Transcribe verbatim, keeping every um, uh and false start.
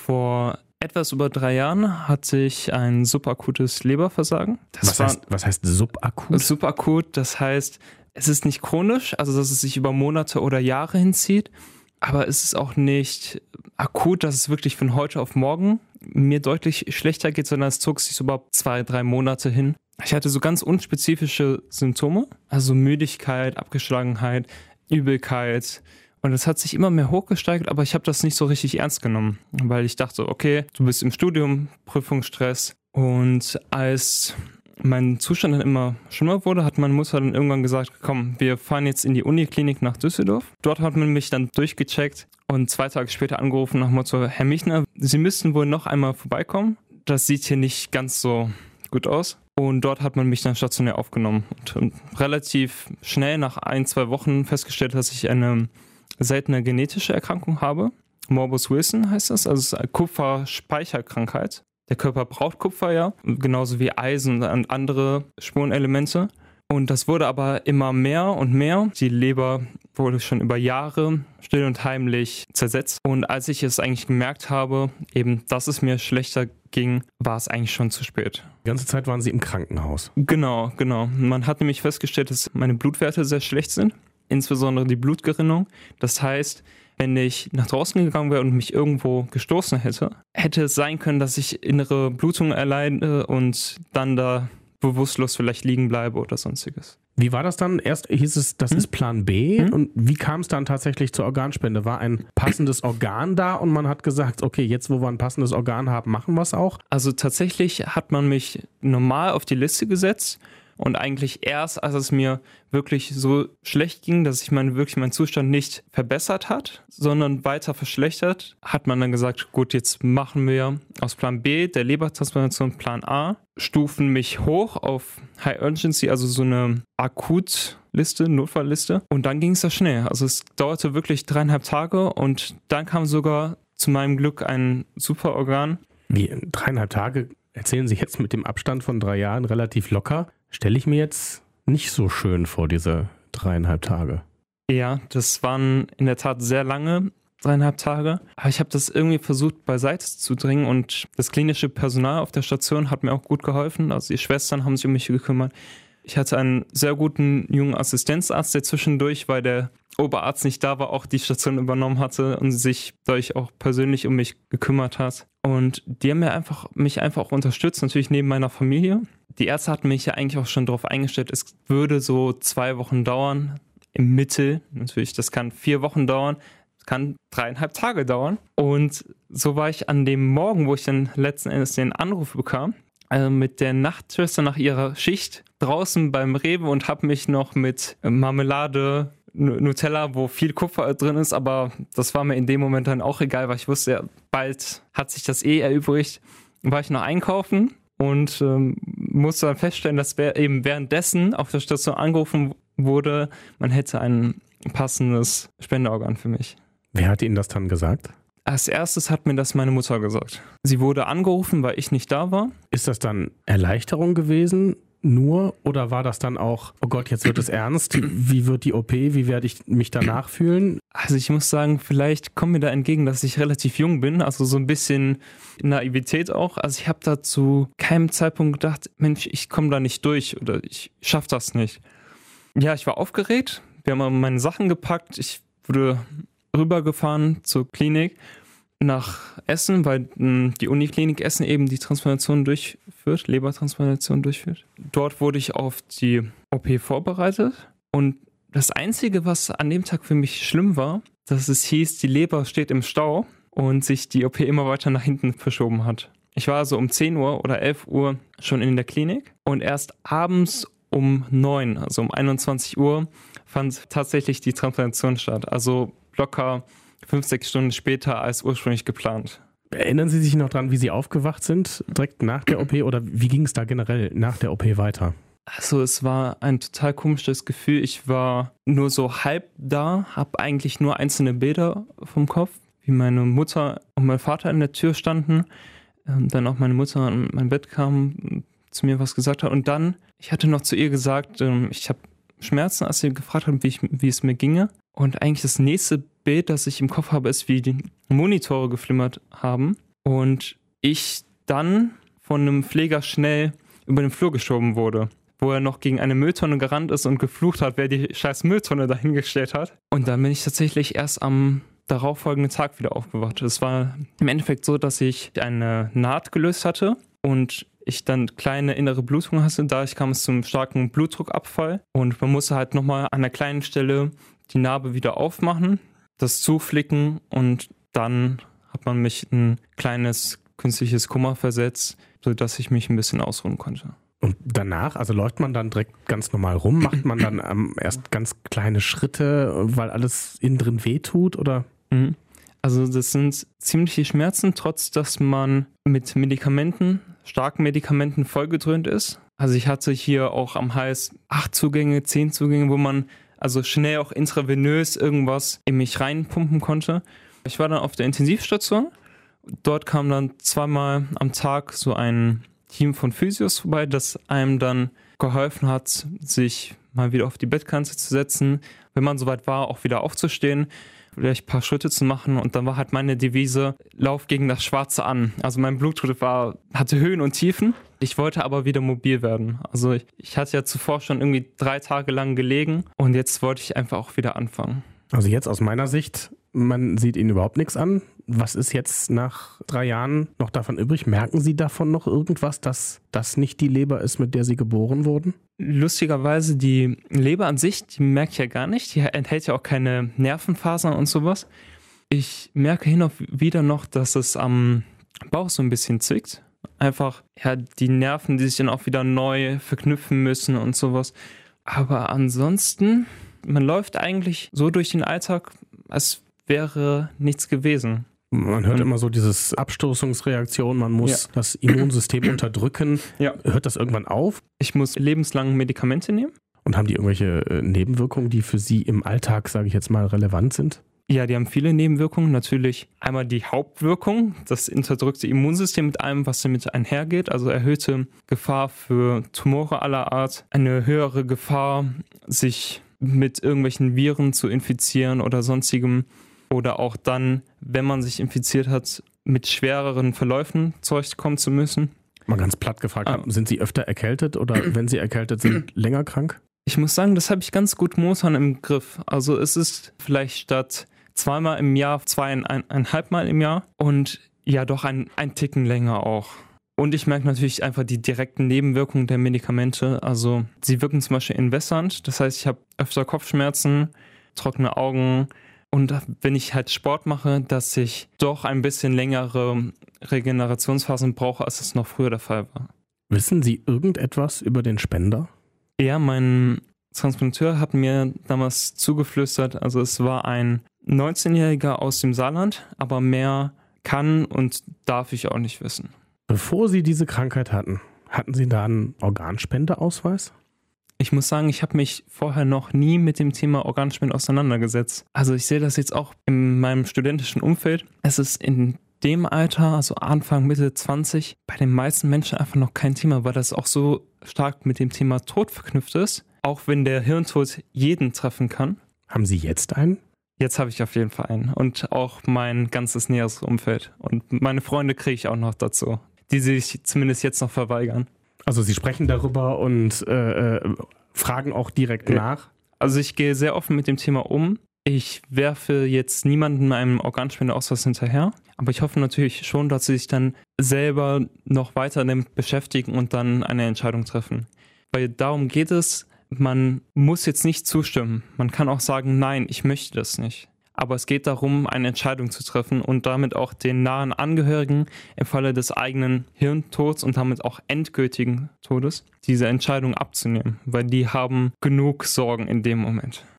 Vor etwas über drei Jahren hatte ich ein subakutes Leberversagen. Das was, war heißt, was heißt subakut? Subakut, das heißt, es ist nicht chronisch, also dass es sich über Monate oder Jahre hinzieht, aber es ist auch nicht akut, dass es wirklich von heute auf morgen mir deutlich schlechter geht, sondern es zog sich so über zwei, drei Monate hin. Ich hatte so ganz unspezifische Symptome, also Müdigkeit, Abgeschlagenheit, Übelkeit. Und es hat sich immer mehr hochgesteigert, aber ich habe das nicht so richtig ernst genommen, weil ich dachte, okay, du bist im Studium, Prüfungsstress. Und als mein Zustand dann immer schlimmer wurde, hat meine Mutter dann irgendwann gesagt, komm, wir fahren jetzt in die Uniklinik nach Düsseldorf. Dort hat man mich dann durchgecheckt und zwei Tage später angerufen nach dem Motto, Herr Michner, Sie müssten wohl noch einmal vorbeikommen. Das sieht hier nicht ganz so gut aus. Und dort hat man mich dann stationär aufgenommen und, und relativ schnell nach ein, zwei Wochen festgestellt, dass ich eine seltene genetische Erkrankung habe. Morbus Wilson heißt das, also es ist eine Kupferspeicherkrankheit. Der Körper braucht Kupfer ja, genauso wie Eisen und andere Spurenelemente. Und das wurde aber immer mehr und mehr. Die Leber wurde schon über Jahre still und heimlich zersetzt. Und als ich es eigentlich gemerkt habe, eben, dass es mir schlechter ging, war es eigentlich schon zu spät. Die ganze Zeit waren Sie im Krankenhaus? Genau, genau. Man hat nämlich festgestellt, dass meine Blutwerte sehr schlecht sind, insbesondere die Blutgerinnung. Das heißt, wenn ich nach draußen gegangen wäre und mich irgendwo gestoßen hätte, hätte es sein können, dass ich innere Blutungen erleide und dann da bewusstlos vielleicht liegen bleibe oder sonstiges. Wie war das dann? Erst hieß es, das hm? ist Plan B. Hm? Und wie kam es dann tatsächlich zur Organspende? War ein passendes Organ da und man hat gesagt, okay, jetzt wo wir ein passendes Organ haben, machen wir es auch? Also tatsächlich hat man mich normal auf die Liste gesetzt. Und eigentlich erst, als es mir wirklich so schlecht ging, dass sich mein, wirklich mein Zustand nicht verbessert hat, sondern weiter verschlechtert, hat man dann gesagt, gut, jetzt machen wir aus Plan B, der Lebertransplantation, Plan A, stufen mich hoch auf High Urgency, also so eine Akutliste, Notfallliste. Und dann ging es da schnell. Also es dauerte wirklich dreieinhalb Tage und dann kam sogar zu meinem Glück ein super Organ. Wie, dreieinhalb Tage? Erzählen Sie jetzt mit dem Abstand von drei Jahren relativ locker. Stelle ich mir jetzt nicht so schön vor, diese dreieinhalb Tage. Ja, das waren in der Tat sehr lange dreieinhalb Tage. Aber ich habe das irgendwie versucht beiseite zu dringen und das klinische Personal auf der Station hat mir auch gut geholfen. Also die Schwestern haben sich um mich gekümmert. Ich hatte einen sehr guten jungen Assistenzarzt, der zwischendurch, weil der Oberarzt nicht da war, auch die Station übernommen hatte und sich dadurch auch persönlich um mich gekümmert hat. Und die haben mir einfach, mich einfach auch unterstützt, natürlich neben meiner Familie. Die Ärzte hatten mich ja eigentlich auch schon darauf eingestellt, es würde so zwei Wochen dauern, im Mittel. Natürlich, das kann vier Wochen dauern, das kann dreieinhalb Tage dauern. Und so war ich an dem Morgen, wo ich dann letzten Endes den Anruf bekam, also mit der Nachtschwester nach ihrer Schicht draußen beim Rewe und habe mich noch mit Marmelade, Nutella, wo viel Kupfer drin ist, aber das war mir in dem Moment dann auch egal, weil ich wusste, ja, bald hat sich das eh erübrigt. War ich noch einkaufen und ähm, musste dann feststellen, dass eben währenddessen auf der Station angerufen wurde, man hätte ein passendes Spenderorgan für mich. Wer hat Ihnen das dann gesagt? Als erstes hat mir das meine Mutter gesagt. Sie wurde angerufen, weil ich nicht da war. Ist das dann Erleichterung gewesen? Nur oder war das dann auch, oh Gott, jetzt wird es ernst, wie wird die O P, wie werde ich mich danach fühlen? Also ich muss sagen, vielleicht kommt mir da entgegen, dass ich relativ jung bin, also so ein bisschen Naivität auch. Also ich habe da zu keinem Zeitpunkt gedacht, Mensch, ich komme da nicht durch oder ich schaffe das nicht. Ja, ich war aufgeregt, wir haben meine Sachen gepackt, ich wurde rübergefahren zur Klinik nach Essen, weil mh, die Uniklinik Essen eben die Transplantation durchführt, Lebertransplantation durchführt. Dort wurde ich auf die O P vorbereitet und das Einzige, was an dem Tag für mich schlimm war, dass es hieß, die Leber steht im Stau und sich die O P immer weiter nach hinten verschoben hat. Ich war so um zehn Uhr oder elf Uhr schon in der Klinik und erst abends um neun, also um einundzwanzig Uhr, fand tatsächlich die Transplantation statt. Also locker fünf, sechs Stunden später als ursprünglich geplant. Erinnern Sie sich noch dran, wie Sie aufgewacht sind, direkt nach der O P oder wie ging es da generell nach der O P weiter? Also es war ein total komisches Gefühl. Ich war nur so halb da, habe eigentlich nur einzelne Bilder vom Kopf, wie meine Mutter und mein Vater in der Tür standen. Dann auch meine Mutter an mein Bett kam, zu mir was gesagt hat. Und dann, ich hatte noch zu ihr gesagt, ich habe Schmerzen, als sie gefragt hat, wie, ich, wie es mir ginge. Und eigentlich das nächste Bild, das ich im Kopf habe, ist, wie die Monitore geflimmert haben. und ich dann von einem Pfleger schnell über den Flur geschoben wurde, wo er noch gegen eine Mülltonne gerannt ist und geflucht hat, wer die scheiß Mülltonne dahingestellt hat. Und dann bin ich tatsächlich erst am darauffolgenden Tag wieder aufgewacht. Es war im Endeffekt so, dass ich eine Naht gelöst hatte und ich dann kleine innere Blutungen hatte. Dadurch kam es zum starken Blutdruckabfall und man musste halt nochmal an einer kleinen Stelle die Narbe wieder aufmachen, das zuflicken und dann hat man mich in ein kleines künstliches Koma versetzt, sodass ich mich ein bisschen ausruhen konnte. Und danach, also läuft man dann direkt ganz normal rum? Macht man dann ähm, erst ganz kleine Schritte, weil alles innen drin wehtut, oder? Mhm. Also das sind ziemliche Schmerzen, trotz dass man mit Medikamenten, starken Medikamenten vollgedröhnt ist. Also ich hatte hier auch am Hals acht Zugänge, zehn Zugänge, wo man also schnell auch intravenös irgendwas in mich reinpumpen konnte. Ich war dann auf der Intensivstation. Dort kam dann zweimal am Tag so ein Team von Physios vorbei, das einem dann geholfen hat, sich mal wieder auf die Bettkante zu setzen, wenn man soweit war, auch wieder aufzustehen, vielleicht ein paar Schritte zu machen und dann war halt meine Devise, Lauf gegen das Schwarze an. Also mein Blutdruck war, hatte Höhen und Tiefen. Ich wollte aber wieder mobil werden. Also ich, ich hatte ja zuvor schon irgendwie drei Tage lang gelegen und jetzt wollte ich einfach auch wieder anfangen. Also jetzt aus meiner Sicht, man sieht Ihnen überhaupt nichts an. Was ist jetzt nach drei Jahren noch davon übrig? Merken Sie davon noch irgendwas, dass das nicht die Leber ist, mit der Sie geboren wurden? Lustigerweise, die Leber an sich, die merke ich ja gar nicht. Die enthält ja auch keine Nervenfasern und sowas. Ich merke hin und wieder noch, dass es am Bauch so ein bisschen zwickt. Einfach, ja, die Nerven, die sich dann auch wieder neu verknüpfen müssen und sowas. Aber ansonsten, man läuft eigentlich so durch den Alltag, als wäre nichts gewesen. Man hört immer so dieses Abstoßungsreaktion, man muss ja. das Immunsystem unterdrücken. Ja. Hört das irgendwann auf? Ich muss lebenslang Medikamente nehmen. Und haben die irgendwelche Nebenwirkungen, die für Sie im Alltag, sage ich jetzt mal, relevant sind? Ja, die haben viele Nebenwirkungen. Natürlich einmal die Hauptwirkung, das unterdrückte Immunsystem mit allem, was damit einhergeht. Also erhöhte Gefahr für Tumore aller Art, eine höhere Gefahr, sich mit irgendwelchen Viren zu infizieren oder sonstigem. Oder auch dann, wenn man sich infiziert hat, mit schwereren Verläufen zurechtkommen zu müssen. Mal ganz platt gefragt, ah. sind Sie öfter erkältet oder wenn Sie erkältet sind, länger krank? Ich muss sagen, das habe ich ganz gut momentan im Griff. Also es ist vielleicht statt zweimal im Jahr, zweieinhalb Mal im Jahr und ja doch ein, ein Ticken länger auch. Und ich merke natürlich einfach die direkten Nebenwirkungen der Medikamente. Also sie wirken zum Beispiel entwässernd. Das heißt, ich habe öfter Kopfschmerzen, trockene Augen. Und wenn ich halt Sport mache, dass ich doch ein bisschen längere Regenerationsphasen brauche, als es noch früher der Fall war. Wissen Sie irgendetwas über den Spender? Ja, mein Transplanteur hat mir damals zugeflüstert, also es war ein neunzehnjähriger aus dem Saarland, aber mehr kann und darf ich auch nicht wissen. Bevor Sie diese Krankheit hatten, hatten Sie da einen Organspendeausweis? Ich muss sagen, ich habe mich vorher noch nie mit dem Thema Organspende auseinandergesetzt. Also ich sehe das jetzt auch in meinem studentischen Umfeld. Es ist in dem Alter, also Anfang, Mitte zwanzig, bei den meisten Menschen einfach noch kein Thema, weil das auch so stark mit dem Thema Tod verknüpft ist. Auch wenn der Hirntod jeden treffen kann. Haben Sie jetzt einen? Jetzt habe ich auf jeden Fall einen. Und auch mein ganzes näheres Umfeld. Und meine Freunde kriege ich auch noch dazu, die sich zumindest jetzt noch verweigern. Also Sie sprechen darüber und äh, fragen auch direkt nach? Also ich gehe sehr offen mit dem Thema um. Ich werfe jetzt niemandem einem Organspendeausweis hinterher, aber ich hoffe natürlich schon, dass sie sich dann selber noch weiter damit beschäftigen und dann eine Entscheidung treffen. Weil darum geht es, man muss jetzt nicht zustimmen. Man kann auch sagen, nein, ich möchte das nicht. Aber es geht darum, eine Entscheidung zu treffen und damit auch den nahen Angehörigen im Falle des eigenen Hirntods und damit auch endgültigen Todes diese Entscheidung abzunehmen, weil die haben genug Sorgen in dem Moment.